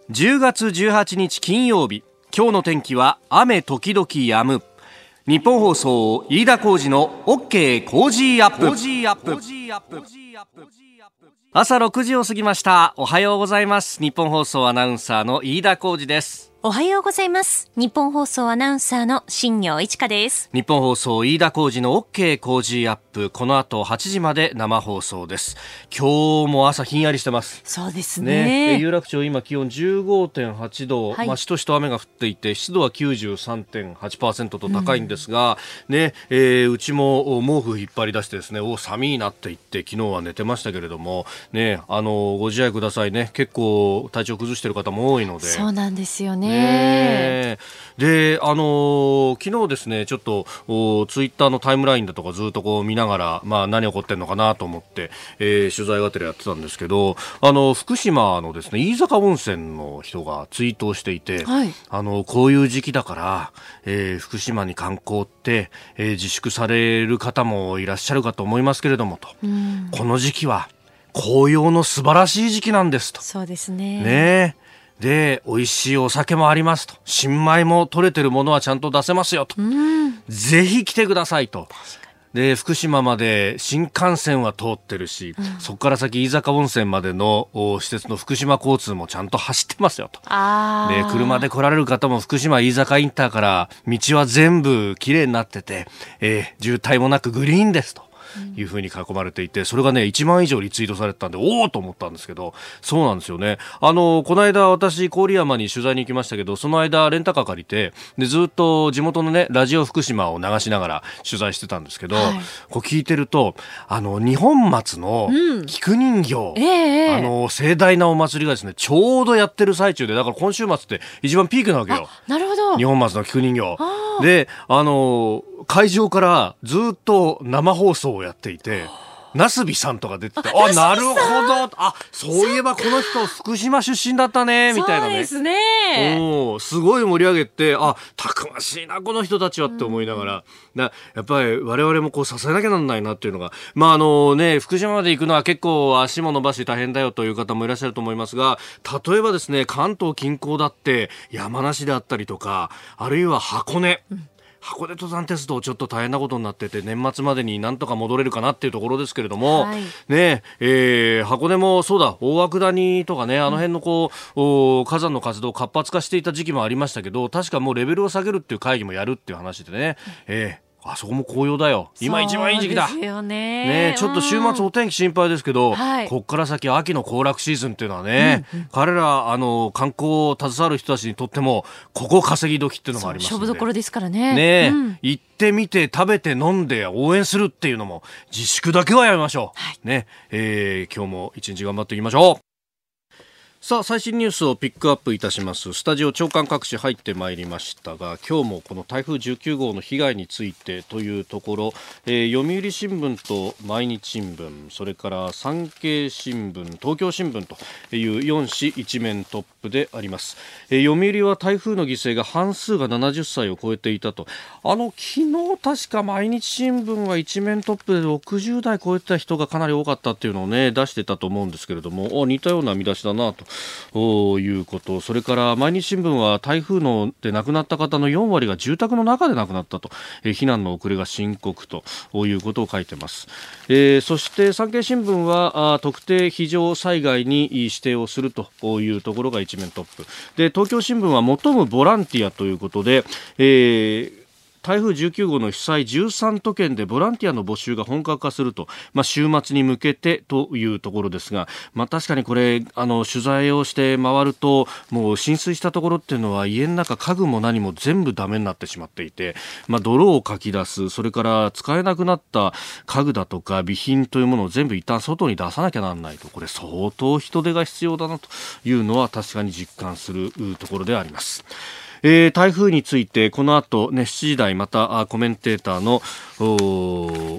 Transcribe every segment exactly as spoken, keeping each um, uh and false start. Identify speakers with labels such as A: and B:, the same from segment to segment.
A: じゅうがつじゅうはちにち金曜日、今日の天気は雨時々止む。日本放送飯田浩司の OK 工事アップ。朝ろくじを過ぎました。おはようございます。日本放送アナウンサーの飯田浩司です。
B: おはようございます。日本放送アナウンサーの新業一華です。
A: 日本放送飯田浩司の OK 工事アップ、この後はちじまで生放送です。今日も朝ひんやりしてます。
B: そうですね。
A: ね、有楽町今気温 じゅうごてんはちど、
B: はい、
A: まあ、しとしと雨が降っていて湿度は きゅうじゅうさんてんはちパーセント と高いんですが、うんねえー、うちも毛布引っ張り出してですね、お寒いなって言って昨日は寝てましたけれども、ね、あのご自愛くださいね。結構体調崩している方も多いので。
B: そうなんですよね。
A: ねで、あのー、昨日ですね、ちょっとツイッターのタイムラインだとかずっとこう見ながら、まあ、何起こってんのかなと思って、えー、取材がてらやってたんですけど、あの福島のですね飯坂温泉の人がツイートをしていて、はい、あのこういう時期だから、えー、福島に観光って、えー、自粛される方もいらっしゃるかと思いますけれどもと、うん、この時期は紅葉の素晴らしい時期なんですと。
B: そうですね。
A: ねで、美味しいお酒もありますと、新米も取れてるものはちゃんと出せますよと、うん、ぜひ来てくださいと。で、福島まで新幹線は通ってるし、うん、そこから先飯坂温泉までの施設の福島交通もちゃんと走ってますよと。あで、車で来られる方も福島飯坂インターから道は全部綺麗になってて、えー、渋滞もなくグリーンですという風に囲まれていて、それがねいちまん以上リツイートされてたんで、おーと思ったんですけど、そうなんですよね。あのこの間私郡山に取材に行きましたけど、その間レンタカー借りて、でずっと地元のねラジオ福島を流しながら取材してたんですけど、はい、こう聞いてると、あの二本松の菊人形、うんえー、あの盛大なお祭りがですねちょうどやってる最中で、だから今週末って一番ピークなわけよ。
B: なるほど。
A: 二本松の菊人形で、あの会場からずっと生放送をやっていて、なすびさんとか出てて、あ、なるほど、あ、そういえばこの人福島出身だったねみたいなね。
B: そうですね。
A: おすごい盛り上げて、あ、たくましいなこの人たちはって思いながら、うん、なやっぱり我々もこう支えなきゃなんないなっていうのが、まああのね、福島まで行くのは結構足も伸ばし大変だよという方もいらっしゃると思いますが、例えばですね関東近郊だって山梨であったりとか、あるいは箱根、うん箱根登山鉄道ちょっと大変なことになってて、年末までになんとか戻れるかなっていうところですけれども、はい、ねえー、箱根もそうだ、大涌谷とかね、あの辺のこう、うん、火山の活動活発化していた時期もありましたけど、確かもうレベルを下げるっていう会議もやるっていう話でね、えーあそこも紅葉だよ。今一番いい時期だ。
B: そうですよね。
A: ね、ちょっと週末お天気心配ですけど、はい、こっから先秋の行楽シーズンっていうのはね、うんうん、彼らあの観光を携わる人たちにとってもここ稼ぎ時っていうのもありますので、
B: 勝負どころですからね。
A: ね、
B: うん、
A: 行ってみて食べて飲んで応援するっていうのも自粛だけはやめましょう。はい、ね、えー、今日も一日頑張っていきましょう。さあ最新ニュースをピックアップいたします。スタジオ長官各紙入ってまいりましたが、今日もこの台風じゅうきゅうごうの被害についてというところ、えー、読売新聞と毎日新聞、それから産経新聞、東京新聞というよん紙一面トップであります。えー、読売は台風の犠牲が半数がななじゅっさいを超えていたと。あの昨日確か毎日新聞は一面トップでろくじゅうだい超えてた人がかなり多かったっていうのをね出してたと思うんですけれども、似たような見出しだなということ。それから毎日新聞は台風ので亡くなった方のよんわりが住宅の中で亡くなったと、えー、避難の遅れが深刻ということを書いてます。えー、そして産経新聞はあ特定非常災害に指定をするというところが一面トップで、東京新聞は求むボランティアということで、えー台風じゅうきゅうごうの被災じゅうさんとけんでボランティアの募集が本格化すると、まあ、週末に向けてというところですが、まあ、確かにこれあの取材をして回ると、もう浸水したところっていうのは家の中家具も何も全部ダメになってしまっていて、まあ、泥をかき出す、それから使えなくなった家具だとか備品というものを全部一旦外に出さなきゃならないと、これ相当人手が必要だなというのは確かに実感するところであります。えー、台風についてこの後、ね、しちじ台またコメンテーターの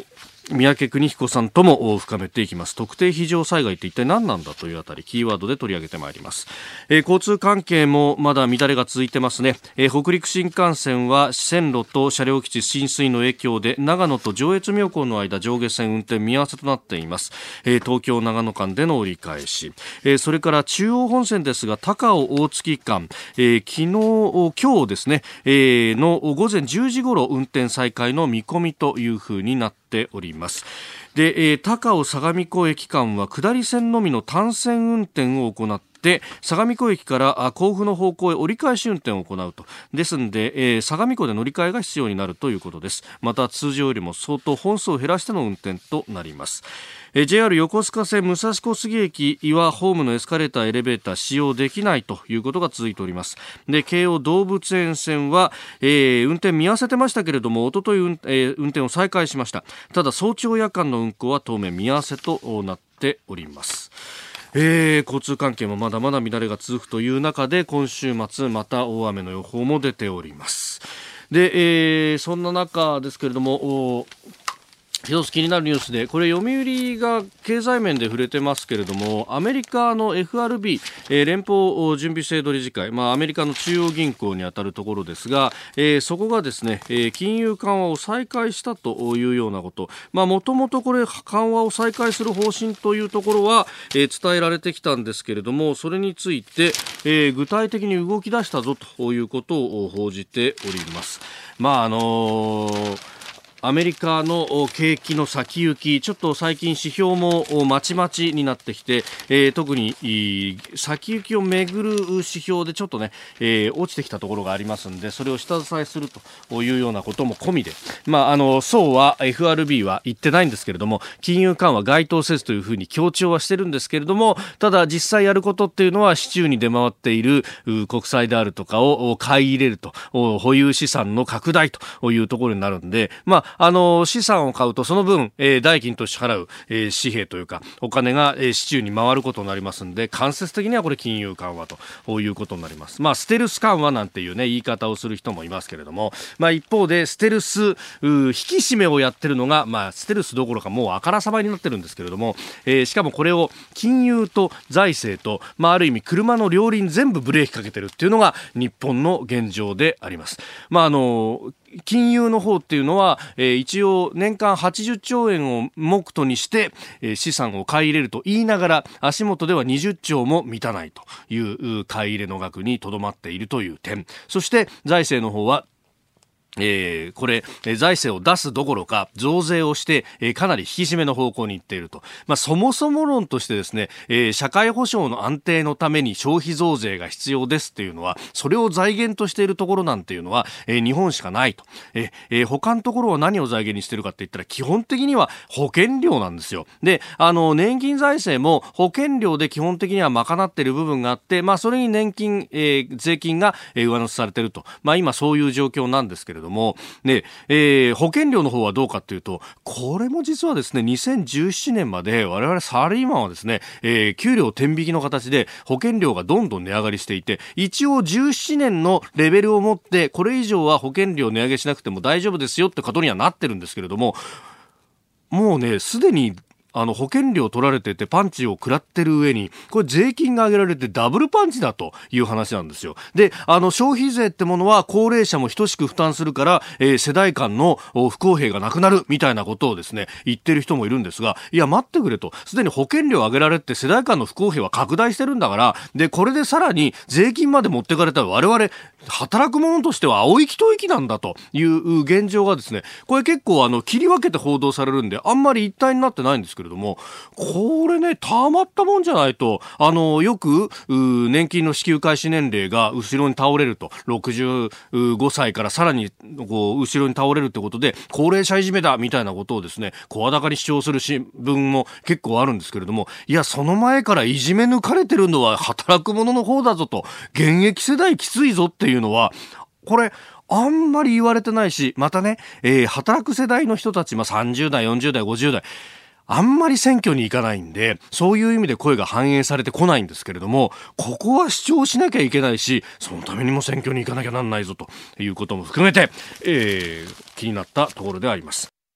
A: 三宅邦彦さんとも深めていきます。特定非常災害って一体何なんだというあたりキーワードで取り上げてまいります。えー、交通関係もまだ乱れが続いてますね。えー、北陸新幹線は線路と車両基地浸水の影響で長野と上越妙高の間上下線運転見合わせとなっています。えー、東京長野間での折り返し、えー、それから中央本線ですが高尾大月間、えー、昨日今日ですね、えー、の午前じゅうじ頃運転再開の見込みというふうになっております。で、えー、高尾相模湖駅間は下り線のみの単線運転を行って相模湖駅から甲府の方向へ折り返し運転を行うと。ですので、えー、相模湖で乗り換えが必要になるということです。また通常よりも相当本数を減らしての運転となります。えー、ジェイアール 横須賀線武蔵小杉駅はホームのエスカレーターエレベーター使用できないということが続いております。で、京王動物園線は、えー、運転見合わせてましたけれどもおととい、運えー、運転を再開しました。ただ早朝夜間の運行は当面見合わせとなっております。えー、交通関係もまだまだ乱れが続くという中で今週末また大雨の予報も出ております。で、えー、そんな中ですけれども一つ気になるニュースでこれ読売が経済面で触れてますけれどもアメリカの エフアールビー、えー、連邦準備制度理事会、まあ、アメリカの中央銀行にあたるところですが、えー、そこがですね、えー、金融緩和を再開したというようなこと、もともとこれ緩和を再開する方針というところは、えー、伝えられてきたんですけれどもそれについて、えー、具体的に動き出したぞということを報じております。まああのーアメリカの景気の先行きちょっと最近指標もまちまちになってきて、えー、特に先行きをめぐる指標でちょっとね、えー、落ちてきたところがありますのでそれを下支えするというようなことも込みで、まあ、あのそうは エフアールビー は言ってないんですけれども金融緩和該当せずというふうに強調はしてるんですけれどもただ実際やることっていうのは市中に出回っている国債であるとかを買い入れると保有資産の拡大というところになるんでまああの資産を買うとその分、えー、代金として払う、えー、紙幣というかお金が、えー、市中に回ることになりますので間接的にはこれ金融緩和ということになります。まあステルス緩和なんていうね言い方をする人もいますけれども、まあ、一方でステルス引き締めをやってるのが、まあ、ステルスどころかもうあからさまになってるんですけれども、えー、しかもこれを金融と財政と、まあ、ある意味車の両輪全部ブレーキかけてるっていうのが日本の現状であります。まああの金融の方っていうのは、えー、一応年間はちじゅっちょうえんを目途にして、えー、資産を買い入れると言いながら足元ではにじゅっちょうも満たないという買い入れの額にとどまっているという点そして財政の方はえー、これ、えー、財政を出すどころか増税をして、えー、かなり引き締めの方向に行っていると、まあ、そもそも論としてですね、えー、社会保障の安定のために消費増税が必要ですっていうのはそれを財源としているところなんていうのは、えー、日本しかないと、えーえー、他のところは何を財源にしているかって言ったら基本的には保険料なんですよ。で、あの年金財政も保険料で基本的には賄っている部分があって、まあ、それに年金、えー、税金が、えー、上乗せされていると、まあ、今そういう状況なんですけれどもねえー、保険料の方はどうかというとこれも実はですねにせんじゅうななねんまで我々サラリーマンはですね、えー、給料天引きの形で保険料がどんどん値上がりしていて一応じゅうななねんのレベルを持ってこれ以上は保険料値上げしなくても大丈夫ですよってことにはなってるんですけれどももうねすでにあの保険料取られててパンチを食らってる上にこれ税金が上げられてダブルパンチだという話なんですよ。で、あの消費税ってものは高齢者も等しく負担するから、えー、世代間の不公平がなくなるみたいなことをですね言ってる人もいるんですがいや待ってくれとすでに保険料上げられて世代間の不公平は拡大してるんだからでこれでさらに税金まで持ってかれたら我々働く者としては青息と息なんだという現状がですねこれ結構あの切り分けて報道されるんであんまり一体になってないんですけれどもこれねたまったもんじゃないとあのよく年金の支給開始年齢が後ろに倒れるとろくじゅうごさいからさらにこう後ろに倒れるってことで高齢者いじめだみたいなことをですね声高に主張する新聞も結構あるんですけれどもいやその前からいじめ抜かれてるのは働く者の方だぞと現役世代きついぞっていうのはこれあんまり言われてないしまたね、えー、働く世代の人たち、まあ、さんじゅうだいよんじゅうだいごじゅうだいあんまり選挙に行かないんでそういう意味で声が反映されてこないんですけれどもここは主張しなきゃいけないしそのためにも選挙に行かなきゃなんないぞということも含めて、えー、気になったところであります。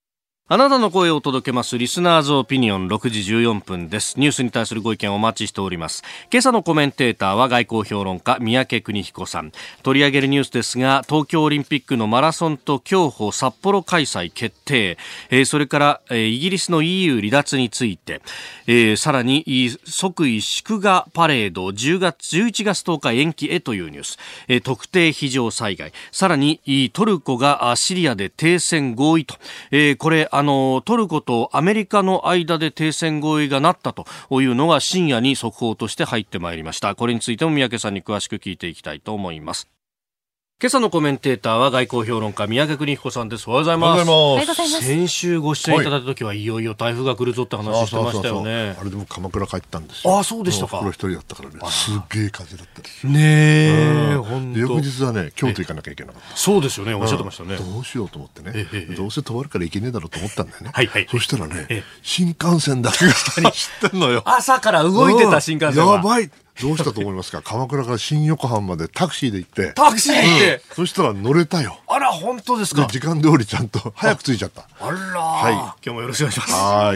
A: あなたの声を届けますリスナーズオピニオンろくじじゅうよんぷんです。ニュースに対するご意見をお待ちしております。今朝のコメンテーターは外交評論家三宅邦彦さん。取り上げるニュースですが、東京オリンピックのマラソンと競歩札幌開催決定、えー、それから、えー、イギリスの イーユー 離脱について、えー、さらに即位祝賀パレードじゅうがつじゅういちがつとおか延期へというニュース、えー、特定非常災害、さらにトルコがシリアで停戦合意と、えー、これあのトルコとアメリカの間で停戦合意がなったというのが深夜に速報として入ってまいりました。これについても三宅さんに詳しく聞いていきたいと思います。今朝のコメンテーターは外交評論家三宅邦彦さんです。おはようございます。
B: おはようございます。
A: 先週ご出演いただいた時はいよいよ台風が来るぞって話してましたよね。
C: そうそうそうそう、あれでも鎌倉帰ったんですよ。
A: あ、そうでしたか。
C: 袋一人だったからね、すげえ風だったです
A: ねえ、本当。
C: 翌日はね京都行かなきゃいけなかった。
A: そうですよね、おっしゃってましたね。
C: どうしようと思ってね、
A: ええ、
C: どうせ止まるから行けねえだろうと思ったんだよね。
A: はいはい、
C: そしたらね、
A: ええ、
C: 新幹線だけが走ってんのよ。
A: 朝から動いてた新幹線が
C: やばい。どうしたと思いますか。鎌倉から新横浜までタクシーで行って
A: タクシーで行って、
C: うん、そしたら乗れたよ。
A: あら、本当ですか。
C: 時間通りちゃんと早く着いちゃった。
A: あら、
C: はい、
A: 今日もよろしくお願いします。
C: はい。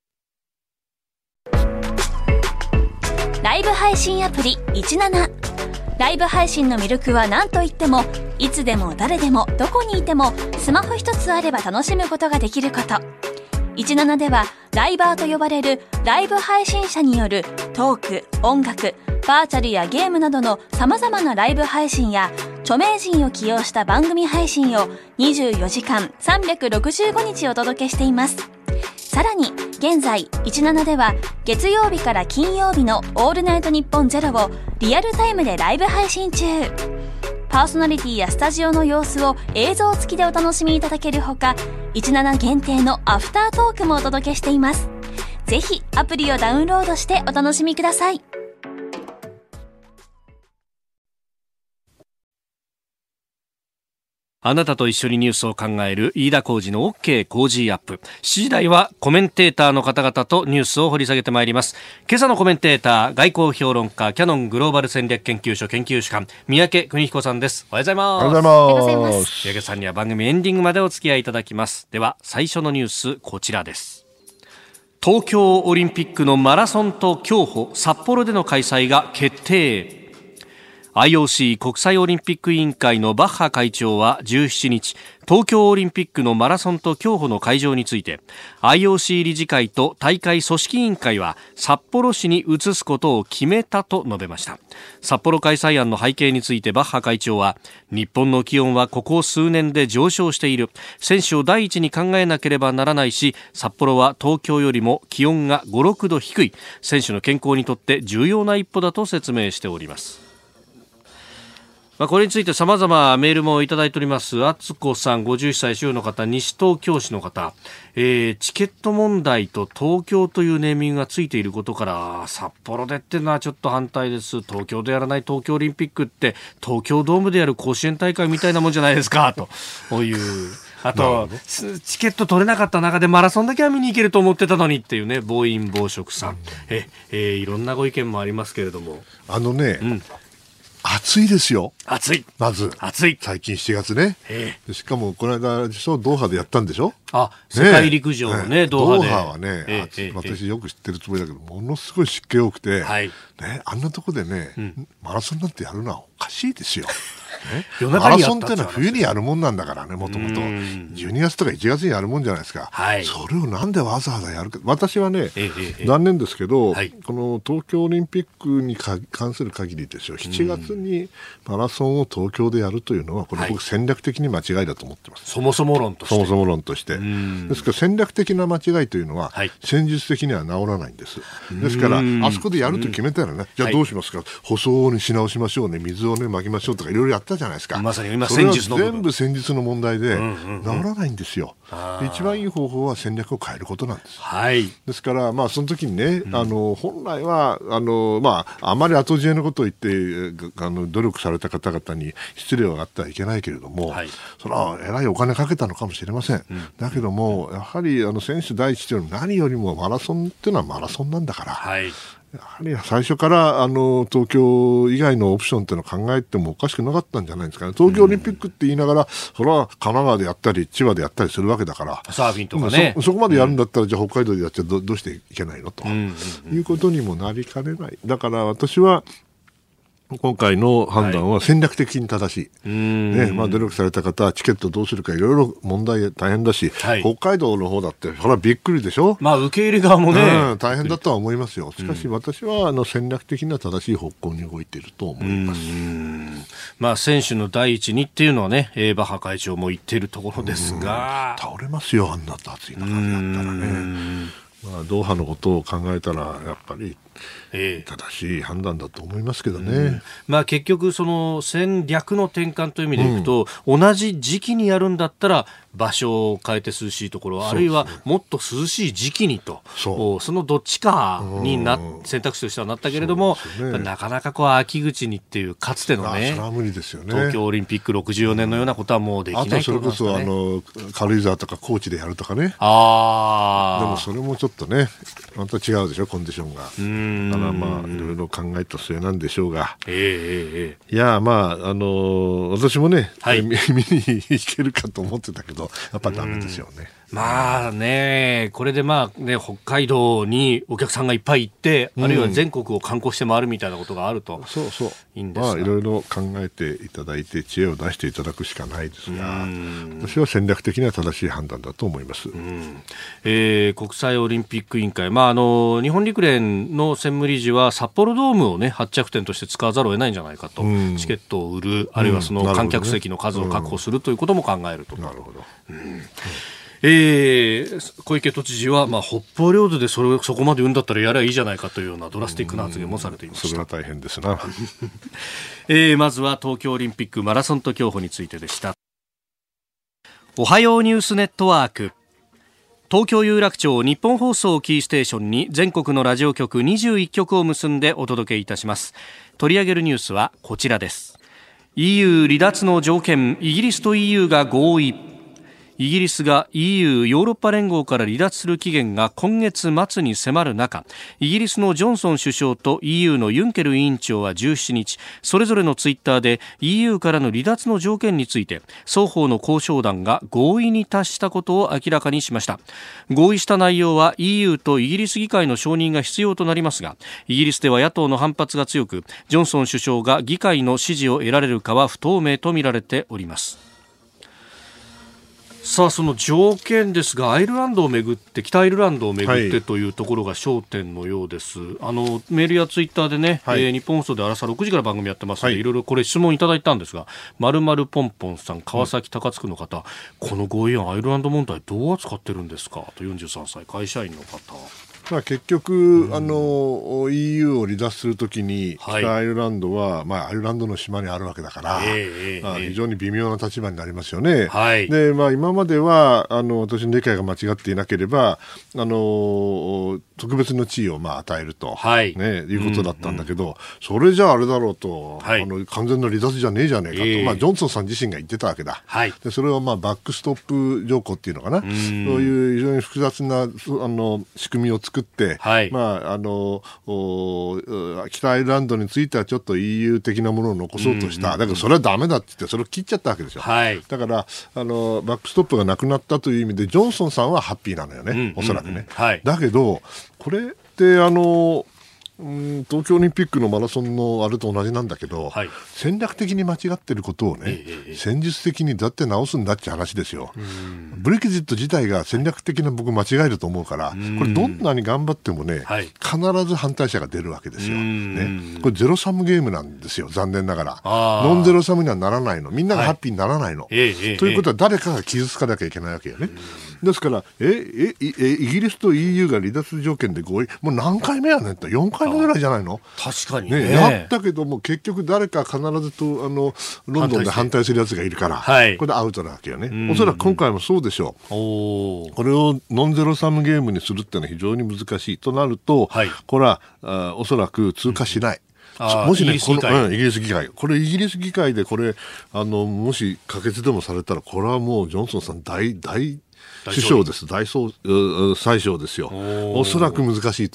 B: ライブ配信アプリじゅうなな。ライブ配信の魅力は何といっても、いつでも誰でもどこにいてもスマホ一つあれば楽しむことができること。じゅうななではライバーと呼ばれるライブ配信者によるトーク、音楽、バーチャルやゲームなどの様々なライブ配信や著名人を起用した番組配信をにじゅうよじかんさんびゃくろくじゅうごにちお届けしています。さらに現在じゅうななでは月曜日から金曜日のオールナイトニッポンゼロをリアルタイムでライブ配信中。パーソナリティやスタジオの様子を映像付きでお楽しみいただけるほか、じゅうなな限定のアフタートークもお届けしています。ぜひアプリをダウンロードしてお楽しみください。
A: あなたと一緒にニュースを考える飯田浩司の OK 工事アップ。しちじ台はコメンテーターの方々とニュースを掘り下げてまいります。今朝のコメンテーター、外交評論家、キヤノングローバル戦略研究所研究主幹、三宅邦彦さんです。おはようございます。
C: おはようございます。
A: 三宅さんには番組エンディングまでお付き合いいただきます。では最初のニュース、こちらです。東京オリンピックのマラソンと競歩札幌での開催が決定。アイオーシー 国際オリンピック委員会のバッハ会長はじゅうしちにち、東京オリンピックのマラソンと競歩の会場について アイオーシー 理事会と大会組織委員会は札幌市に移すことを決めたと述べました。札幌開催案の背景についてバッハ会長は、日本の気温はここ数年で上昇している。選手を第一に考えなければならないし、札幌は東京よりも気温がご、ろくど低い。選手の健康にとって重要な一歩だと説明しております。まあ、これについて様々メールもいただいております。あつこさん、ごじゅういっさい主婦の方、西東京市の方、えー、チケット問題と東京というネーミングがついていることから札幌でっていうのはちょっと反対です。東京でやらない東京オリンピックって東京ドームでやる甲子園大会みたいなもんじゃないですかという。あとチケット取れなかった中でマラソンだけは見に行けると思ってたのにっていうね、暴飲暴食さん、え、えー、いろんなご意見もありますけれども、
C: あのね、
A: うん、
C: 暑いですよ。
A: 暑い。
C: まず
A: 暑い。
C: 最近しちがつね。しかもこの間ドーハでやったんでしょ。
A: あ、世界陸上ね、ね、ドーハで。
C: ドーハはね、ええ、私よく知ってるつもりだけど、ものすごい湿気多くて、はい、ね、あんなとこでね、うん、マラソンなんてやるのはおかしいですよ。ね、マラソンってのは冬にやるもんなんだからね、もともとじゅうにがつとかいちがつにやるもんじゃないですか、はい、それをなんでわざわざやるか。私はね、ええ、残念ですけど、はい、この東京オリンピックに関する限りですよ、しちがつにマラソンを東京でやるというのはこれ僕戦略的に間違いだと思ってます、はい、
A: そもそも論として
C: そもそも論としてですから、戦略的な間違いというのは、はい、戦術的には治らないんです。ですからあそこでやると決めたらね、じゃあどうしますか、はい、舗装にし直しましょうね、水をねまきましょうとかいろいろやったじゃないですか。
A: まさに今
C: それは全部戦術の問題で治らないんですよ、うんうん、一番いい方法は戦略を変えることなんです、はい、ですから、まあ、その時にね、うん、あの本来はあの、まあ、あまり後知恵のことを言ってあの努力された方々に失礼はあってはいけないけれども、はい、それはえらいお金かけたのかもしれません、うん、だけどもやはりあの選手第一というのは何よりもマラソンっていうのはマラソンなんだから、はい、 やはり最初からあの東京以外のオプションっていうのを考えてもおかしくなかったんじゃないですかね。東京オリンピックって言いながら、うん、それは神奈川でやったり千葉でやったりするわけだから、
A: サーフィンとかね、
C: そ, そこまでやるんだったら、うん、じゃあ北海道でやっちゃ ど, どうしていけないのと、うんうんうん、いうことにもなりかねない。だから私は今回の判断は戦略的に正しい、はいねまあ、努力された方はチケットどうするかいろいろ問題大変だし、はい、北海道の方だってそれはびっくりでしょ、
A: まあ、受け入れ側もね、
C: うん、大変だとは思いますよ。しかし私はあの戦略的には正しい方向に動いていると思います。
A: うん、まあ、選手の第一にっていうのはねバッハ会長も言っているところですが、
C: 倒れますよあんな暑い中でやったらね。まあ、ドーハのことを考えたらやっぱり正しい判断だと思いますけどね、うん
A: まあ、結局その戦略の転換という意味でいくと、うん、同じ時期にやるんだったら場所を変えて涼しいところ、あるいはもっと涼しい時期にと そ, そのどっちかにな選択肢としてはなったけれども、ね、なかなかこう秋口にっていうかつてのね、
C: それは無理ですよね。
A: 東京オリンピックろくじゅうよねんのようなことはもうできないと思いますかね。
C: あとそれこそあの軽井沢とか高知でやるとかね。
A: あ
C: でもそれもちょっとねまた違うでしょコンディションが。うんだからまあいろいろ考えた末なんでしょうが、
A: えーえー、
C: いやまああのー、私もね、はい、見に行けるかと思ってたけどやっぱダメですよね。
A: まあね、これでまあね北海道にお客さんがいっぱい行って、うん、あるいは全国を観光して回るみたいなことがあると、
C: そうそう
A: いいんですが、
C: まあいろいろ考えていただいて知恵を出していただくしかないですが、私は戦略的には正しい判断だと思います。
A: うんえー、国際オリンピック委員会、まあ、あの日本陸連の専務理事は札幌ドームを、ね、発着点として使わざるを得ないんじゃないかと、うん、チケットを売る、あるいはその観客席の数を確保するということも考えると。
C: なるほど、うんうん
A: えー、小池都知事は、まあ、北方領土でそれそこまで言うんだったらやればいいじゃないかというようなドラスティックな発言もされていました。
C: それは大変ですな、
A: えー、まずは東京オリンピックマラソンと競歩についてでした。おはようニュースネットワーク、東京有楽町日本放送キーステーションに全国のラジオ局にじゅういっきょくを結んでお届けいたします。取り上げるニュースはこちらです。 イーユー 離脱の条件、イギリスと イーユー が合意。イギリスが イーユー ヨーロッパ連合から離脱する期限が今月末に迫る中、イギリスのジョンソン首相と イーユー のユンケル委員長はじゅうしちにち、それぞれのツイッターで イーユー からの離脱の条件について双方の交渉団が合意に達したことを明らかにしました。合意した内容は イーユー とイギリス議会の承認が必要となりますが、イギリスでは野党の反発が強く、ジョンソン首相が議会の支持を得られるかは不透明とみられております。さあその条件ですが、アイルランドをめぐって北アイルランドをめぐってというところが焦点のようです、はい、あのメールやツイッターでね、はいえー、日本放送で朝ろくじから番組やってますので、はい、いろいろこれ質問いただいたんですが、まるまるポンポンさん、川崎高津区の方、うん、この合意案アイルランド問題どう扱ってるんですかとよんじゅうさんさい会社員の方。
C: まあ、結局、うん、あの イーユー を離脱するときに北アイルランドは、はいまあ、アイルランドの島にあるわけだから、えーまあ、非常に微妙な立場になりますよね、はいでまあ、今まではあの私の理解が間違っていなければあの特別の地位をまあ与えると、はいね、いうことだったんだけど、うんうん、それじゃああれだろうと、はい、あの完全な離脱じゃねえじゃねえかと、えーまあ、ジョンソンさん自身が言ってたわけだ、はい、でそれをまあバックストップ条項っていうのかな、うんそういう非常に複雑なあの仕組みを作って、はいまあ、あの北アイルランドについてはちょっと イーユー 的なものを残そうとした、うんうんうん、だけどそれはダメだって言ってそれを切っちゃったわけですよ、はい、だからあのバックストップがなくなったという意味でジョンソンさんはハッピーなのよね、うんうんうん、おそらくね、はい、だけどこれってあのうん東京オリンピックのマラソンのあれと同じなんだけど、はい、戦略的に間違ってることをね、ええ、戦術的にだって直すんだって話ですよ。ブレキジット自体が戦略的な僕間違えると思うから、これどんなに頑張ってもね、はい、必ず反対者が出るわけですよ、ね、これゼロサムゲームなんですよ、残念ながらノンゼロサムにはならないの、みんながハッピーにならないの、はい、ということは誰かが傷つかなきゃいけないわけよね。ですからえええイギリスと イーユー が離脱条件で合意、もう何回目やねんってよんかいめぐらいじゃないの。
A: 確かに ね,
C: ねやったけども結局誰か必ずとあのロンドンで反対するやつがいるから、はい、これでアウトなわけよね、うんうん、おそらく今回もそうでしょう。おこれをノンゼロサムゲームにするってのは非常に難しいとなると、はい、これはあおそらく通過しない、うんもしね、イギリス議会、この、うん、イギリス議会、これイギリス議会でこれあのもし可決でもされたらこれはもうジョンソンさん大大首相です、大総裁相ですよ。おそらく難しいと思う。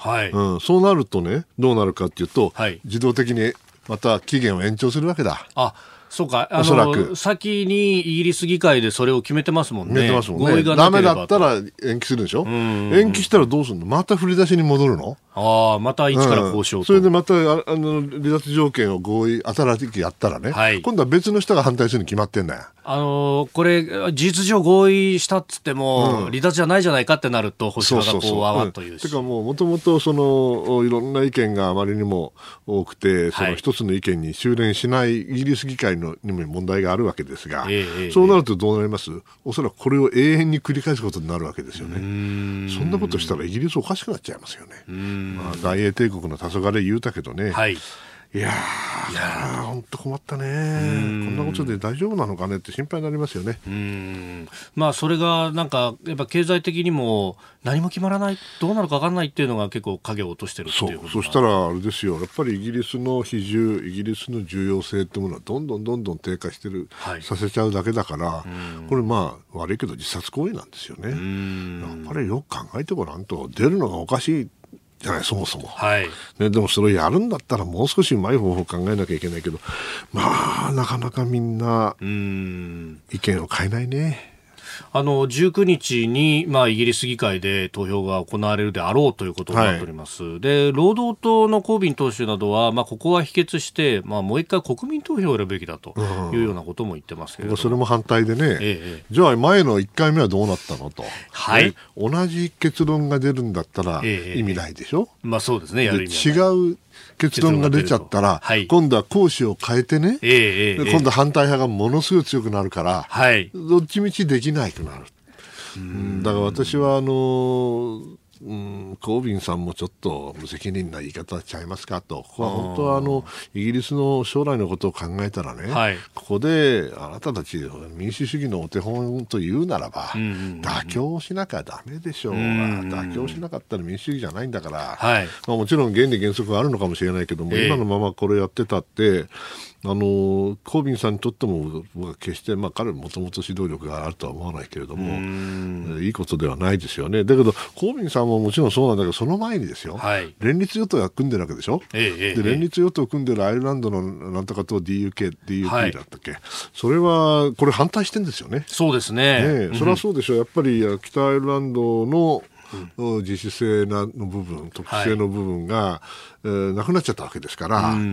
A: はい
C: うん、そうなるとねどうなるかっていうと、
A: はい、
C: 自動的にまた期限を延長するわけだ。
A: あ、そうか、あの
C: おそらく
A: 先にイギリス議会でそれを決めてますもんね。
C: 決めてますもんね。
A: 合意がなければ
C: ダメだったら延期するでしょ。延期したらどうするの？また振り出しに戻るの？
A: ああ、また一から交渉と、
C: うん、それでまたああの離脱条件を合意新しくやったらね、はい、今度は別の人が反対するに決まってんだよ。
A: あのー、これ事実上合意したっつっても、うん、離脱じゃないじゃないかってなると保守派がこうわわっというし、
C: てかもうもともとそのいろんな意見があまりにも多くて、その一つの意見に収斂しないイギリス議会のにも問題があるわけですが、えー、そうなるとどうなります？おそらくこれを永遠に繰り返すことになるわけですよね。そんなことしたらイギリスおかしくなっちゃいますよね。まあ、大英帝国の黄昏言うたけどね、はい、いやー本当困ったね。こんなことで大丈夫なのかねって心配になりますよね。
A: うーん、まあ、それがなんかやっぱ経済的にも何も決まらない、どうなるか分からないっていうのが結構影を落としてるっていうこと。
C: そう、そしたらあれですよ、やっぱりイギリスの比重、イギリスの重要性ってものはどんどんどんどん低下してる、はい、させちゃうだけだから、これまあ悪いけど自殺行為なんですよね。やっぱりよく考えてごらんと、出るのがおかしいじゃない、そもそも、はいね、でもそれをやるんだったらもう少しうまい方法を考えなきゃいけないけど、まあなかなかみんな意見を変えないね。
A: あのじゅうくにちに、まあ、イギリス議会で投票が行われるであろうということになっております、はい、で労働党のコービン党首などは、まあ、ここは否決して、まあ、もう一回国民投票をやるべきだというようなことも言ってますけれども、
C: うん、それも反対でね、ええ、じゃあ前のいっかいめはどうなったのと、はい、同じ結論が出るんだったら意味ないでしょ、
A: ええ、まあ、そうですね、やる意味はない。
C: 違う結論が出ちゃったら、はい、今度は講師を変えてね、えー、今度は反対派がものすごい強くなるから、はい、どっちみちできないくなる。うん、だから私はあの、うん、コービンさんもちょっと無責任な言い方ちゃいますかと、ここは本当はあのイギリスの将来のことを考えたらね、はい、ここであなたたち民主主義のお手本というならば、うんうんうん、妥協しなきゃダメでしょう、うん、妥協しなかったら民主主義じゃないんだから、はい、まあ、もちろん原理原則はあるのかもしれないけども、えー、今のままこれやってたってあのコービンさんにとっても僕は決して、まあ、彼ももともと指導力があるとは思わないけれども、いいことではないですよね。だけどコービンさんももちろんそうなんだけど、その前にですよ、はい、連立与党が組んでるわけでしょ、ええ、で連立与党を組んでるアイルランドのなんとかと ディーユーケー、ディーユーピー だったっけ、はい、それはこれ反対してるんですよね。
A: そうですね、
C: ね、それはそうでしょう。やっぱり北アイルランドのうん、自主性の部分、特殊性の部分が、はい、えー、なくなっちゃったわけですから、うんうんうん、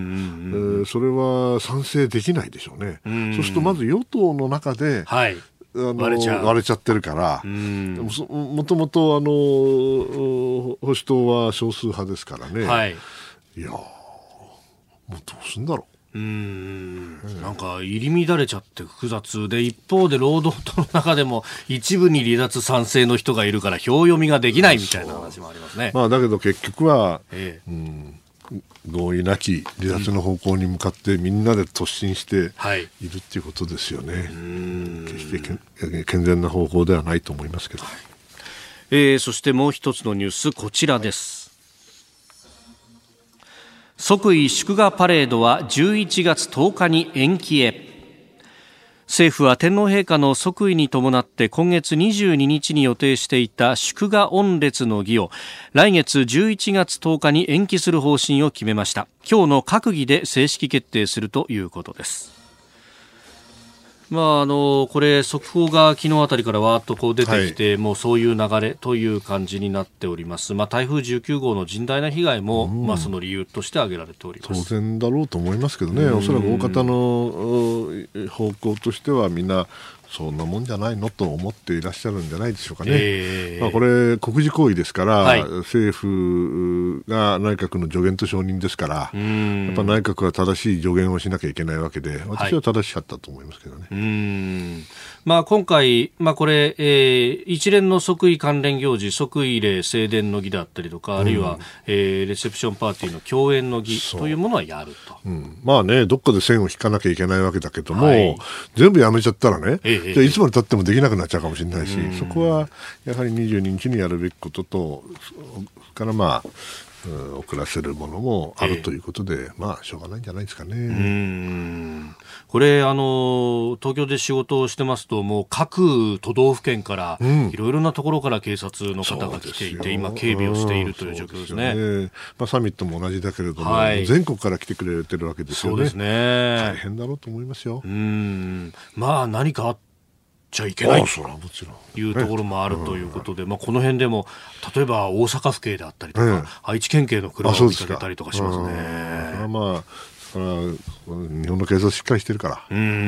C: えー、それは賛成できないでしょうね。うんうん、そうするとまず与党の中で、はい、あの割れちゃう、割れちゃってるから、うん、もともとあの保守党は少数派ですからね、はい、いやもうどうすんだろう。
A: うーん、なんか入り乱れちゃって複雑で、一方で労働党の中でも一部に離脱賛成の人がいるから票読みができないみたいな話もありますね。
C: まあ、だけど結局は、ええ、うん、合意なき離脱の方向に向かってみんなで突進しているっていうことですよね。はい、うん、決して健全な方法ではないと思いますけど、はい、
A: えー、そしてもう一つのニュース、こちらです。即位祝賀パレードはじゅういちがつとおかに延期へ。政府は天皇陛下の即位に伴って今月にじゅうににちに予定していた祝賀御列の儀を来月じゅういちがつとおかに延期する方針を決めました。今日の閣議で正式決定するということです。まあ、あのこれ速報が昨日あたりからわーっとこう出てきて、はい、もうそういう流れという感じになっております。まあ、台風じゅうきゅうごうの甚大な被害も、うん、まあ、その理由として挙げられております。
C: 当然だろうと思いますけどね、おそらく大方の方向としてはみんなそんなもんじゃないのと思っていらっしゃるんじゃないでしょうかね。えーまあ、これ国事行為ですから、はい、政府が内閣の助言と承認ですから、やっぱ内閣は正しい助言をしなきゃいけないわけで、私は正しかったと思いますけどね。
A: はい、うーん、まあ、今回、まあ、これ、えー、一連の即位関連行事、即位礼正殿の儀であったりとか、あるいは、うん、えー、レセプションパーティーの共演の儀というものはやると。
C: うん、まあね、どっかで線を引かなきゃいけないわけだけども、はい、全部やめちゃったらね、えーじゃあいつまで経ってもできなくなっちゃうかもしれないし、そこはやはりにじゅうににちにやるべきことと、それからまあ遅らせるものもあるということで、えー、まあしょうがないんじゃないですかね。うー
A: ん、これあの東京で仕事をしてますと、もう各都道府県からいろいろなところから警察の方が来ていて、今警備をしているという状況ですね。
C: そうですよね。まあ、サミットも同じだけれども、はい、全国から来てくれてるわけですよね。そうですね。大変だろうと思いますよ。
A: うーん、まあ何かあってちゃいけないというところもあるということで、まあ、この辺でも例えば大阪府警であったりとか、ええ、愛知県警の車を見かけたりとかしますね。
C: ああ、まあ、それは日本の警察しっかりしてるから、
A: うんうんうんうん、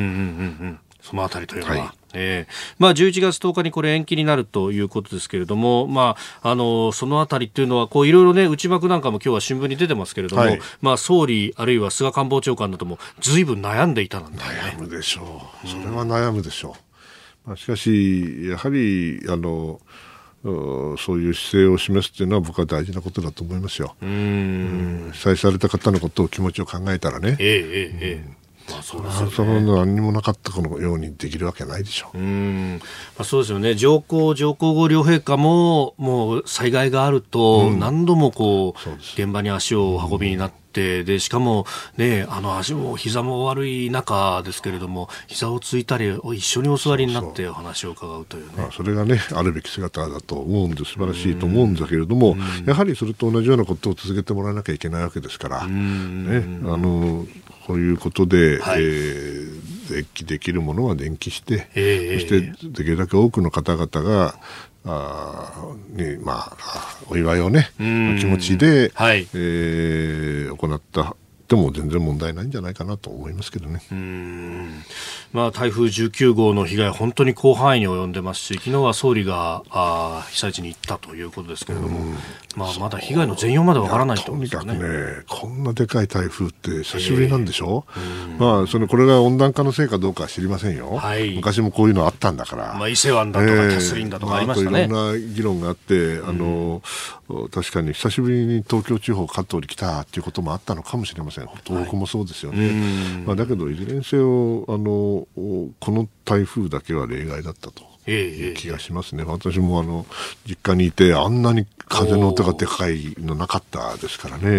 A: そのあたりというのは、はい、えーまあ、じゅういちがつとおかにこれ延期になるということですけれども、まあ、あのそのあたりっていうのはこういろいろね、内幕なんかも今日は新聞に出てますけれども、はい、まあ、総理あるいは菅官房長官などもずいぶん悩んでいたなんて、ね、
C: 悩むでしょう。それは悩むでしょう。まあ、しかしやはりあのそういう姿勢を示すというのは僕は大事なことだと思いますよ。うーん、被災された方のことを気持ちを考えたらね、えーえーえーまあ、そうですよね。その何にもなかったのようにできるわけないでしょう。うーん、
A: まあ、そうですよね。上皇上皇后両陛下ももう災害があると何度もこう、うん、現場に足を運びになって、でしかも、ね、あの足も膝も悪い中ですけれども、膝をついたり一緒にお座りになってお話を伺うというね、
C: そうそう、まあ、それが、ね、あるべき姿だと思うんで素晴らしいと思うんだけれども、やはりそれと同じようなことを続けてもらわなきゃいけないわけですから、ね、あのこういうことで、はい、えー、延期できるものは延期して、えー、そしてできるだけ多くの方々があに、まあ、お祝いをね、気持ちで、はい、えー、行ったでも全然問題ないんじゃないかなと思いますけどね。うー
A: ん、まあ、台風じゅうきゅうごうの被害本当に広範囲に及んでますし、昨日は総理があ被災地に行ったということですけれども、まあ、まだ被害の全容までわからないと思うんですよね。
C: とにかくね、こんなでかい台風って久しぶりなんでしょ、えー、まあ、それこれが温暖化のせいかどうかは知りませんよ、はい、昔もこういうのあったんだから、
A: まあ、伊勢湾だとかキャスリンだとかありましたね、
C: えーまあ、いろんな議論があって、あの、うん、確かに久しぶりに東京地方関東に来たということもあったのかもしれません。東北もそうですよね、はい、まあ、だけどいずれにせよあのこの台風だけは例外だったという気がしますね。ええ、私もあの実家にいてあんなに風の音がでかいのなかったですからね。うん、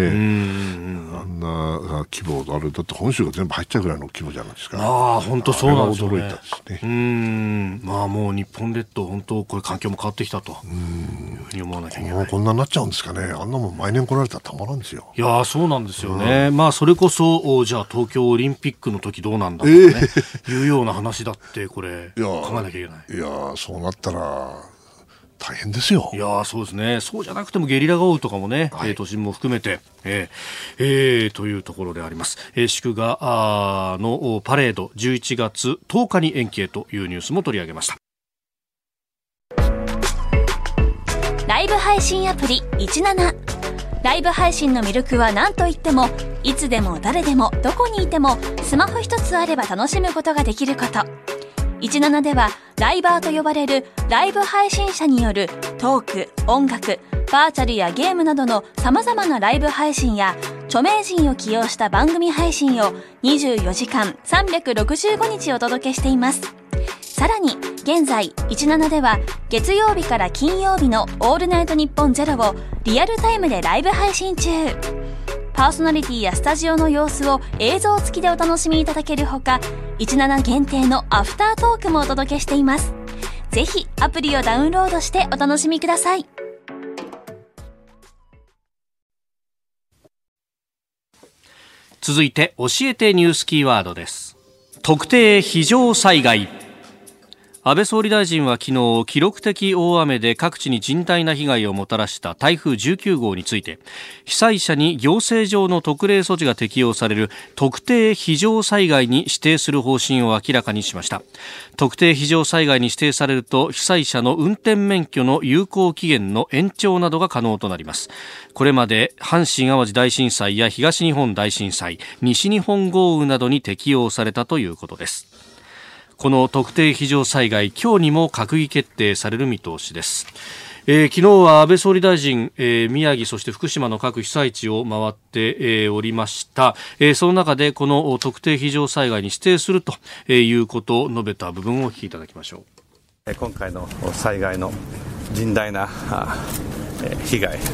C: あんな規模ある、だって本州が全部入っちゃうぐらいの規模じゃないですか。
A: ああ、本当そうなんですよね。
C: 驚いたですね。
A: うーん、まあ、もう日本列島本当これ環境も変わってきたというふうに思わなきゃいけない。
C: もうこんなになっちゃうんですかね。あんなもん毎年来られたらたまらんですよ。
A: いや、そうなんですよね。うん、まあ、それこそじゃあ東京オリンピックの時どうなんだとかね、えー、いうような話だってこれ考えなきゃいけない。
C: いや、そうなったら大変ですよ。
A: いや、そうですね。そうじゃなくてもゲリラ豪雨とかもね、はい、えー、都心も含めて、えーえー、というところであります。えー、祝賀あのパレードじゅういちがつとおかに延期へというニュースも取り上げました。
B: ライブ配信アプリじゅうなな。ライブ配信の魅力は何といっても、いつでも誰でもどこにいてもスマホ一つあれば楽しむことができること。じゅうななではライバーと呼ばれるライブ配信者によるトーク、音楽、バーチャルやゲームなどの様々なライブ配信や著名人を起用した番組配信をにじゅうよじかんさんびゃくろくじゅうごにちお届けしています。さらに現在じゅうななでは月曜日から金曜日のオールナイトニッポンゼロをリアルタイムでライブ配信中。パーソナリティやスタジオの様子を映像付きでお楽しみいただけるほか、じゅうなな限定のアフタートークもお届けしています。ぜひアプリをダウンロードしてお楽しみください。
A: 続いて教えてニュースキーワードです。特定非常災害。安倍総理大臣は昨日、記録的大雨で各地に甚大な被害をもたらした台風じゅうきゅうごうについて、被災者に行政上の特例措置が適用される特定非常災害に指定する方針を明らかにしました。特定非常災害に指定されると、被災者の運転免許の有効期限の延長などが可能となります。これまで阪神・淡路大震災や東日本大震災、西日本豪雨などに適用されたということです。この特定非常災害、今日にも閣議決定される見通しです。えー、昨日は安倍総理大臣、えー、宮城そして福島の各被災地を回って、えー、おりました。えー、その中でこの特定非常災害に指定するということを述べた部分をお聞きいただきましょう。
D: 今回の災害の甚大な被害、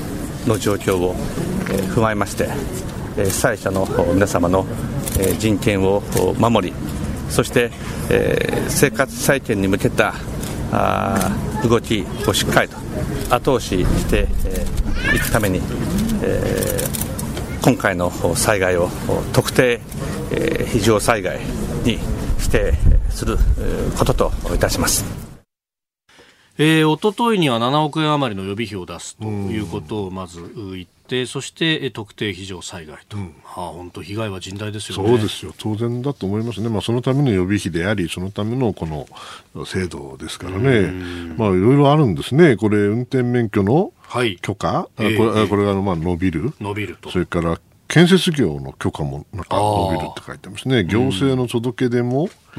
D: の状況を、えー、踏まえまして、えー、被災者の皆様の、えー、人権を守り、そして、えー、生活再建に向けたあ動きをしっかりと後押ししてい、えー、くために、えー、今回の災害を特定、えー、非常災害に指定することといたします。
A: えー、おとといにはななおくえん余りの予備費を出すということをまず言って、そして特定非常災害と、うん、はあ、本当被害は甚大ですよね。
C: そうですよ、当然だと思いますね。まあ、そのための予備費であり、そのためのこの制度ですからね、まあ、いろいろあるんですね。これ運転免許の許可、はい、これ、えー、これがまあ伸びる、
A: 伸びると、
C: それから建設業の許可もなんか伸びるって書いてますね。行政の届け出も、うん、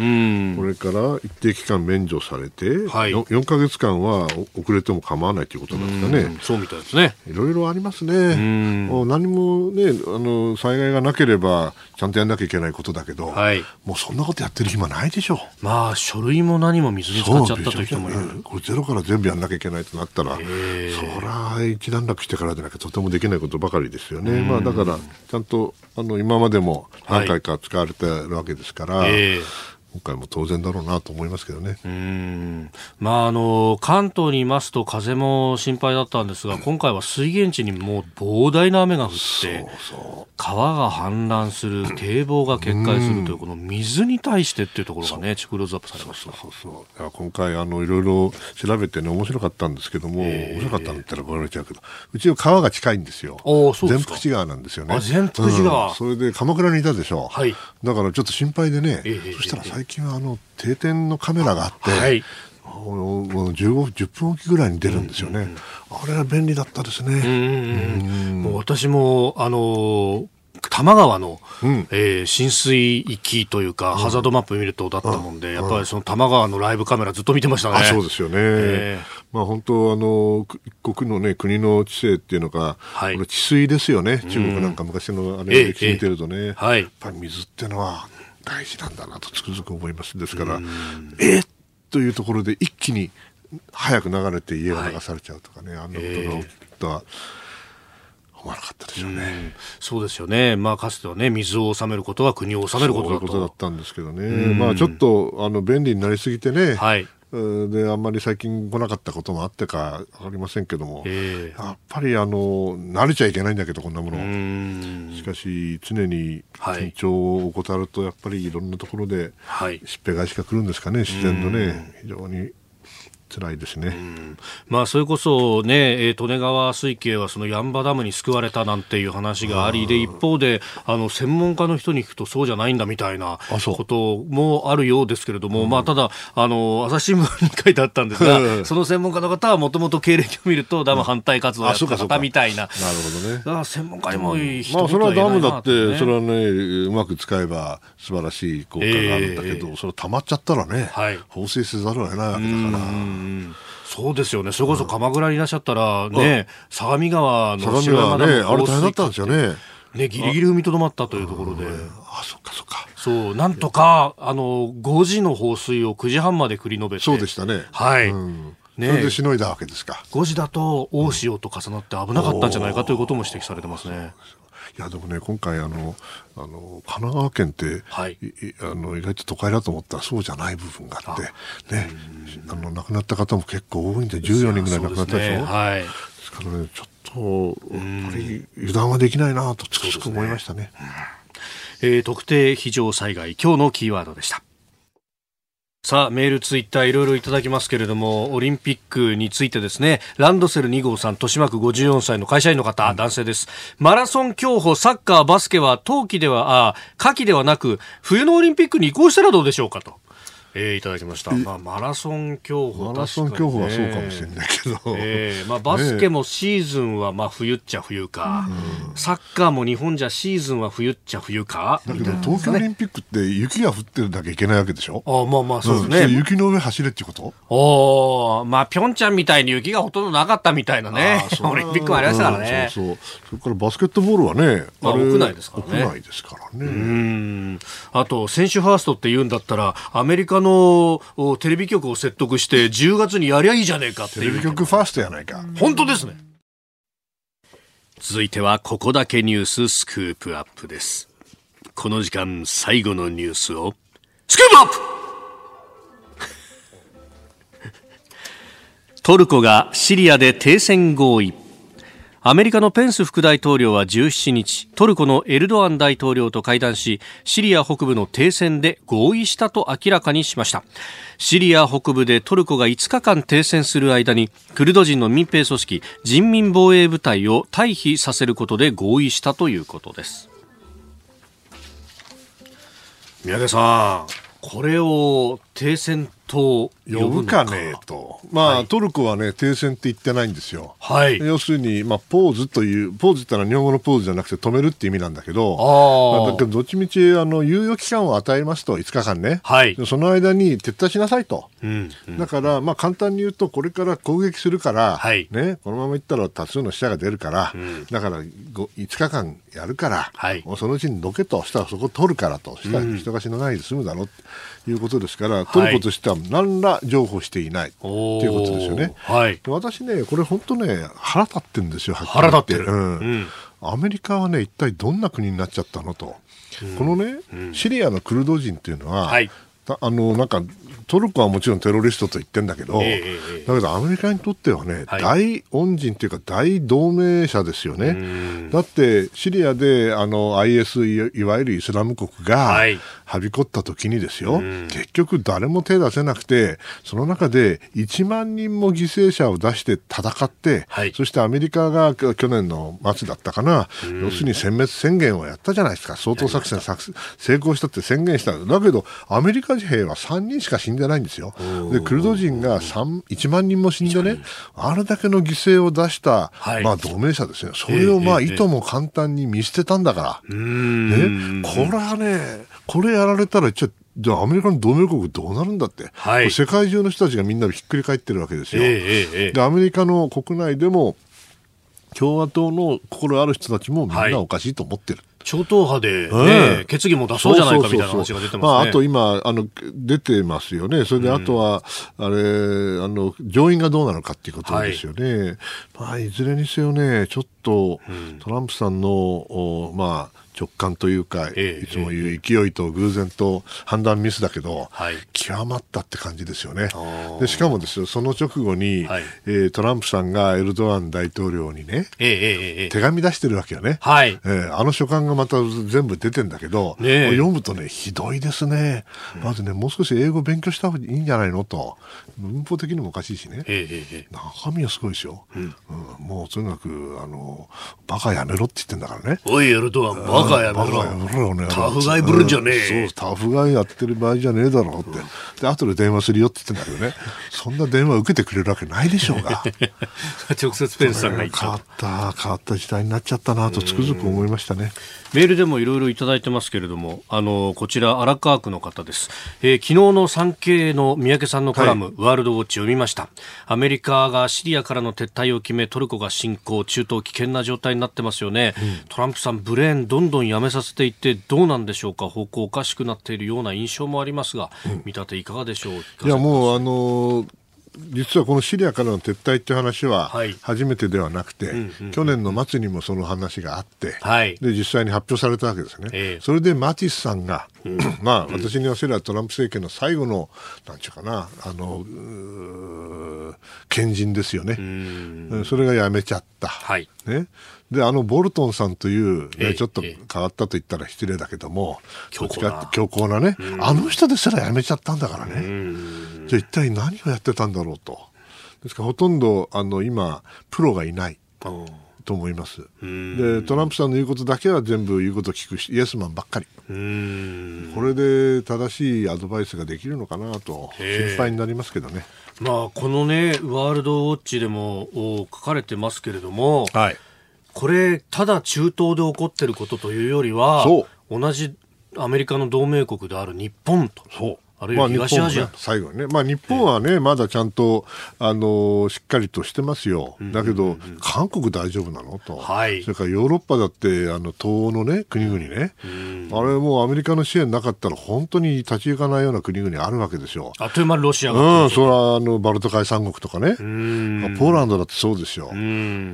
C: これから一定期間免除されて、はい、よんかげつかんは遅れても構わないということなんですかね。
A: うん、そうみたいですね。
C: いろいろありますね。うん、もう何もね、あの災害がなければちゃんとやんなきゃいけないことだけど、はい、もうそんなことやってる暇ないでしょう。
A: まあ書類も何も水に浸かっちゃったという人もいる。
C: これゼロから全部やんなきゃいけないとなったら、そりゃ一段落してからでなきゃとてもできないことばかりですよね。まあ、だからちゃんとあの今までも何回か使われているわけですから、はい、えー今回も当然だろうなと思いますけどね。
A: うーん、まあ、あの関東にいますと風も心配だったんですが、今回は水源地にもう膨大な雨が降って、そうそう、川が氾濫する、堤防が決壊するという、この水に対してっていうところがね、クローズアップされました。
C: そうそうそうそう、今回あのいろいろ調べてね、面白かったんですけども、面白かったんだったら怒られちゃうけど、うちの川が近いんですよ。善福寺川なんですよね。
A: あ、善福寺川、
C: うん、それで鎌倉にいたでしょ。はい、だからちょっと心配でね、えー、そしたら最近はあの定点のカメラがあって、はい、じゅうご、じゅっぷんおきぐらいに出るんですよね。うんうん、あれは便利だったですね。うん
A: うん、もう私もあのー多摩川の、うんえー、浸水域というか、うん、ハザードマップ見るとだったもんで、うん、やっぱりその多摩川のライブカメラずっと見てましたね。
C: あ、そうですよね。えー、まあ、本当あの一国の、ね、国の知性っていうのが、はい、これ治水ですよね。中国なんか昔のあれ歴史見てるとね、えーえーはい、やっぱり水ってのは大事なんだなとつくづく思います。ですからえー、というところで一気に早く流れて家が流されちゃうとかね、はい、あんなことが起きた、えー思わなかったでしょうね。うん、
A: そうですよね。まあ、かつてはね、水を治めることは国を治めることだと。
C: そういうことだったんですけどね。まあ、ちょっとあの便利になりすぎてね、はい、であんまり最近来なかったこともあってか分かりませんけども、えー、やっぱりあの慣れちゃいけないんだけどこんなもの。うんしかし常に緊張を怠るとやっぱりいろんなところでしっぺ返しが来るんですかね、自然のね、非常に。辛いですね。うん、
A: まあ、それこそね、利根川水系はその八ッ場ダムに救われたなんていう話がありで、一方であの専門家の人に聞くとそうじゃないんだみたいなこともあるようですけれども、まあ、ただあの朝日新聞に書いてあったんですが、うん、その専門家の方はもともと経歴を見るとダム反対活動をやった方みたいな、
C: なるほどね。
A: だから専門家にもいい人、
C: うん、まあ、それはダムだって、それはねうまく使えば素晴らしい効果があるんだけど、えー、それ溜まっちゃったらね、はい、放水せざるを得ないわけだから。うん
A: そうですよね。それこそ鎌倉にいらっしゃったらね、相模川の
C: 相模川ね、あれ大変だったんですよね。
A: ね、ギリギリ踏みとどまったというところで、
C: あ、そっかそっか。
A: そう、なんとかあのごじの放水をくじはんまで繰り延べて、
C: そうでしたね。
A: はい。
C: うんね、それでしのいだわけですか。
A: ごじだと大潮と重なって危なかったんじゃないかということも指摘されてますね。
C: いやでもね、今回あのあの神奈川県って、はい、あの意外と都会だと思ったらそうじゃない部分があってね、あの亡くなった方も結構多いんでじゅうよにんぐらい亡くなったでしょ。ですね、はい、ですからね、ちょっとやっぱり油断はできないなとつくづく思いましたね。
A: うん、えー、特定非常災害、今日のキーワードでした。さあ、メール、ツイッターいろいろいただきますけれども、オリンピックについてですね、ランドセルに号さん、豊島区ごじゅうよんさいの会社員の方、うん、男性です。マラソン、競歩、サッカー、バスケは冬季では、あ、夏季ではなく、冬のオリンピックに移行したらどうでしょうかと。えー、いただきました。まあ、マラソン競歩、
C: マラソン競歩はそうかもしれないけど、
A: えーまあ、バスケもシーズンはまあ冬っちゃ冬か、うん、サッカーも日本じゃシーズンは冬っちゃ冬か。
C: だけど東京オリンピックって雪が降ってるだけいけないわけでしょ。
A: ああ、まあまあそうですね、うん、
C: 雪の上走れってこと。
A: おまあピョンチャンみたいに雪がほとんどなかったみたいなねオリンピックもありましたからね、
C: うん、そうそう。それからバスケットボールはね、
A: まあ、屋内ですからね。
C: 屋内ですからね。うん、
A: あと選手ファーストって言うんだったらアメリカのテレビ局を説得してじゅうがつにやりゃいいじゃねえかっていう。
C: テレビ局ファーストやないか。
A: 本当ですね。 続いてはここだけニューススクープアップです。この時間最後のニュースをスクープアップトルコがシリアで停戦合意。アメリカのペンス副大統領はじゅうしちにち、トルコのエルドアン大統領と会談し、シリア北部の停戦で合意したと明らかにしました。シリア北部でトルコがいつかかん停戦する間に、クルド人の民兵組織人民防衛部隊を退避させることで合意したということです。宮家さん、これを停戦と
C: 呼ぶかねと、まあ、はい、トルコはね停戦って言ってないんですよ、
A: はい、
C: 要するに、まあ、ポーズというポーズってのは日本語のポーズじゃなくて止めるって意味なんだけど、あ、まあ、だけどどっちみちあの猶予期間を与えますといつかかんね、はい、その間に撤退しなさいと、うんうん、だから、まあ、簡単に言うとこれから攻撃するから、はいね、このままいったら多数の死者が出るから、うん、だからいつかかんやるから、はい、もうそのうちにどけとしたらそこ取るからとしたら人が死なないで済むだろうということですから、うん、トルコとしては何ら譲歩していないということですよね、はい、私ねこれ本当ね腹立ってるんですよ。
A: 腹立ってる、
C: うんうん、アメリカはね一体どんな国になっちゃったのと、うん、このね、うん、シリアのクルド人っていうのは、はい、あのなんかトルコはもちろんテロリストと言ってるんだけど、えー、だけどアメリカにとってはね、はい、大恩人というか大同盟者ですよね。だってシリアであの アイエス いわゆるイスラム国が、はい、はびこった時にですよ、結局誰も手出せなくてその中でいちまんにんも犠牲者を出して戦って、はい、そしてアメリカが去年の末だったかな、要するに殲滅宣言をやったじゃないですか。掃討作戦成功したって宣言したんだけどアメリカ兵はさんにんしか死んでないんですよ。でクルド人がいちまんにんも死んでね、あれだけの犠牲を出した、はい、まあ、同盟者ですね。それをまあ、えー、いとも簡単に見捨てたんだから、ね、これはねこれやられたらじゃじゃあアメリカの同盟国どうなるんだって、はい、世界中の人たちがみんなひっくり返ってるわけですよ、えーえー、でアメリカの国内でも共和党の心ある人たちもみんなおかしいと思ってる、はい、
A: 超党派で、ねえー、決議も出そうじゃないかみたいな話が出てますね。まあ、
C: あと今あの出てますよね。それであとは、うん、あれあの上院がどうなのかっていうことですよね、はい。まあ、いずれにせよねちょっと、うん、トランプさんのまあ直感というか、ええ、いつも言う勢いと偶然と判断ミスだけど、はい、極まったって感じですよね。でしかもですよその直後に、はい、えー、トランプさんがエルドアン大統領にね、ええ、手紙出してるわけよね、はい、えー、あの書簡がまた全部出てんだけど、ね、読むとねひどいですね、うん、まずねもう少し英語勉強した方がいいんじゃないのと、文法的にもおかしいしね、ええ、中身はすごいですよ、うんうん、もうとにかくあのバカやめろって言ってんだからね。
A: おいエルドアンバカやめろ、ね、タフガイぶるんじゃねえ、
C: そうタフガイやってる場合じゃねえだろうって、うん、で後で電話するよって言ってんだけどねそんな電話受けてくれるわけないでしょうが
A: 直接ペンスさんが言っ
C: ちゃう、変わった変わった時代になっちゃったなとつくづく思いましたね。
A: メールでもいろいろいただいてますけれども、あのこちら荒川区の方です、えー、昨日の産経の三宅さんのコラム、はい、ワールドウォッチ読みました。アメリカがシリアからの撤退を決めトルコが侵攻、中東危険な状態になってますよね、うん、トランプさんブレーンどんどんやめさせていってどうなんでしょうか。方向おかしくなっているような印象もありますが、うん、見立ていかがでしょう。
C: いやもうあのー実はこのシリアからの撤退という話は初めてではなくて、はい、うんうん、去年の末にもその話があって、はい、で実際に発表されたわけですね、えー、それでマティスさんが、うん、まあ私に言わせればトランプ政権の最後のなんちゅうかなあの賢人ですよね、うん、それがやめちゃった、はい、ね、であのボルトンさんという、ね、えー、ちょっと変わったと言ったら失礼だけども、えー、強硬な、強硬なね、うん、あの人ですらやめちゃったんだからね、うん、じゃあ一体何をやってたんだろうと。ですからほとんどあの今プロがいないと思います。でトランプさんの言うことだけは全部言うことを聞くしイエスマンばっかり、うーん、これで正しいアドバイスができるのかなと心配になりますけどね。
A: まあ、このねワールドウォッチでも書かれてますけれども、はい、これただ中東で起こっていることというよりは同じアメリカの同盟国である日本とあるいは東アジア、
C: まあ、最後にね、まあ、日本はね、えー、まだちゃんとあのしっかりとしてますよ。だけど、うんうんうん、韓国大丈夫なのと、はい、それからヨーロッパだってあの東欧の、ね、国々ね、うん、あれもうアメリカの支援なかったら本当に立ち行かないような国々あるわけですよ。
A: あっという間にロシアが、
C: うん、それはあのバルト海三国とかね、うん、ポーランドだってそうですよ。うん、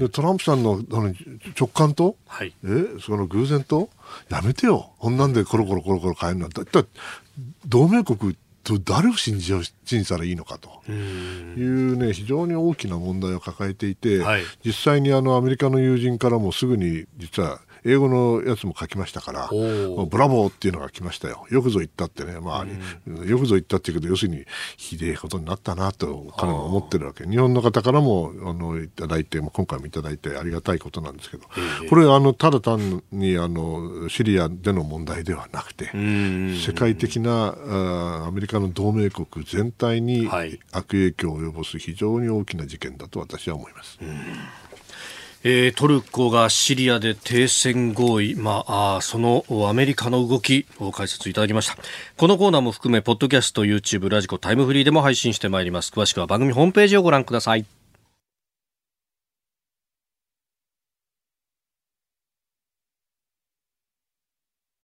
C: でトランプさんのあの直感と、はい、えその偶然とやめてよ、こんなんでコロコロコロコロ変えるなんて、同盟国と誰を信じよう信じたらいいのかという、ね、非常に大きな問題を抱えていて、はい、実際にあのアメリカの友人からもすぐに実は英語のやつも書きましたから、ブラボーっていうのが来ましたよ。よくぞ言ったってね、まあ、うん、よくぞ言ったっていうけど、要するにひでえことになったなと彼は思ってるわけ。日本の方からもあのいただいて、今回もいただいてありがたいことなんですけど、これあのただ単にあのシリアでの問題ではなくて、世界的なあアメリカの同盟国全体に悪影響を及ぼす非常に大きな事件だと私は思います。うん、
A: えー、トルコがシリアで停戦合意、まあ、あそのアメリカの動きを解説いただきました。このコーナーも含めポッドキャスト、YouTube、ラジコ、タイムフリーでも配信してまいります。詳しくは番組ホームページをご覧ください。